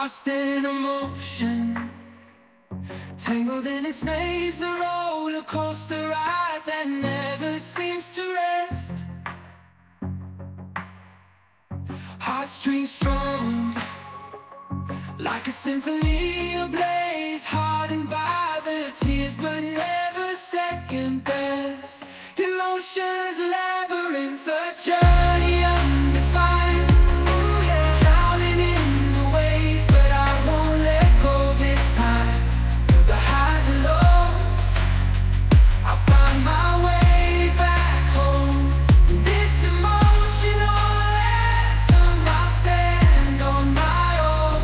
Lost in emotion, tangled in its maze, a roller coaster ride that never seems to rest. Heartstrings strung, like a symphony ablaze, hardened by the tears but never second best. Emotions a labyrinth, a journey undefined. Ooh, yeah. Drowning in the waves, but I won't let go this time. Through the highs and lows, I'll find my way back home. In this emotional anthem, I'll stand on my own.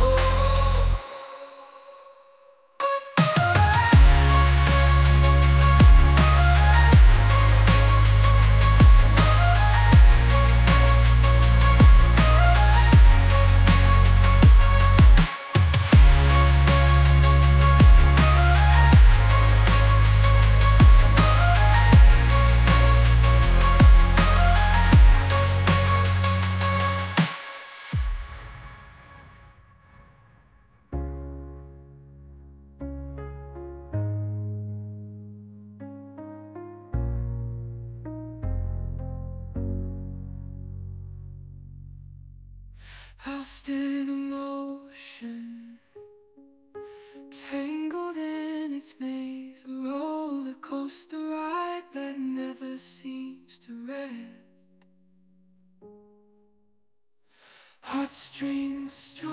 Lost in emotion, tangled in its maze, a roller coaster ride that never seems to rest. Heartstrings strung.